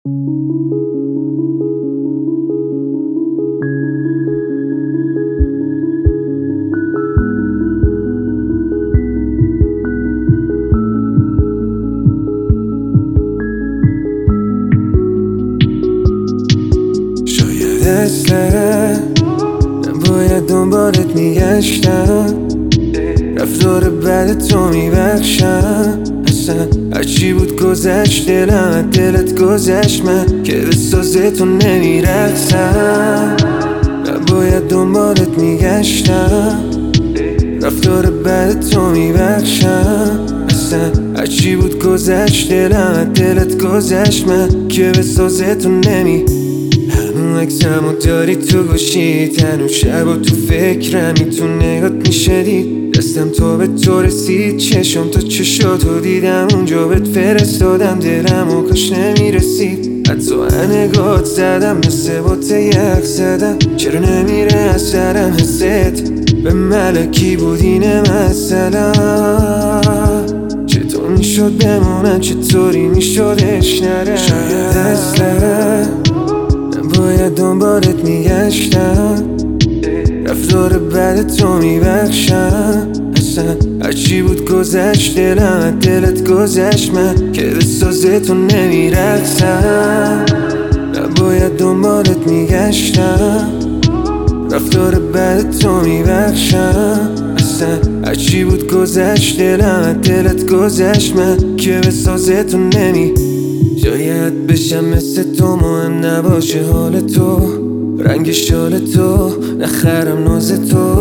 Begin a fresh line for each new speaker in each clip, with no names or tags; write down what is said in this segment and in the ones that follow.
شاید اصلا نباید دنبالت میگشتم، رفتار بد تو میبخشم. اصلا هرچی بود گذشت، دلم دلت گذشت، من که بسازه تو نمیرقصم. نباید دنبالت میگشتم، رفتار بد تو میبخشم. اصلا هرچی بود گذشت، دلم دلت گذشت، من که بسازه تو هنو عکسمو داری تو گوشیت، هنو شب و تو فکرمی، تو نگات میشدی دستم تو به تو رسید، چشم تا چشاتو دیدم، اونجا بهت فرستادم، دلمو کاش نمیرسید. حتی نگات زدم، مثل باته یخ زدم، چرا نمیره از سرم حست به ملکی بود اینه مثلا. چطور میشد بمونم، چطوری میشدش نرم. شاید اصلا نباید دنبالت میگشتم، رفتار بد تو میبخشم. اصلا هرچی بود گذشت، دلم دلت گذشت، من که بسازه تو نمیرقصم. نباید دنبالت میگشتم، رفتار بد تو میبخشم. اصلا هرچی بود گذشت، دلم دلت گذشت، من که بسازه تو شاید بشم مثل تو، مهم نباشه حال تو، رنگ شال تو، نخرم ناز تو.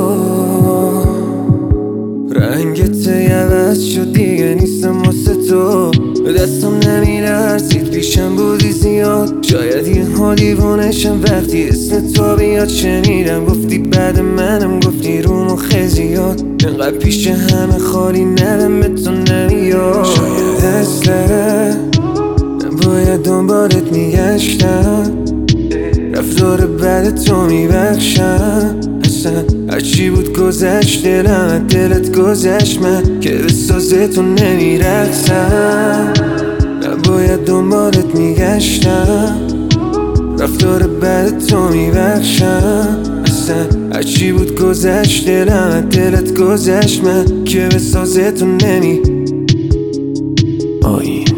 رنگت عوض شد دیگه نیستم واسه تو، به دستم نمیلرزید پیشم بودی زیاد. شاید یه ها دیوانشم وقتی اسم تو بیاد، شنیدم گفتی بعد منم، گفتی رو مخ زیاد، انقدر پیش همه خالی ندم به تو نمیاد. شاید اصلا نباید دنبالت میگشتم، رفتار بد تو میبخشم. اصلا هرچی بود گذشت، دلم دلت گذشت، من که بسازه تو نمیرقصم. نباید دنبالت میگشتم، رفتار بد تو میبخشم. اصلا هرچی بود گذشت، دلم دلت گذشت، من که بسازه تو آیی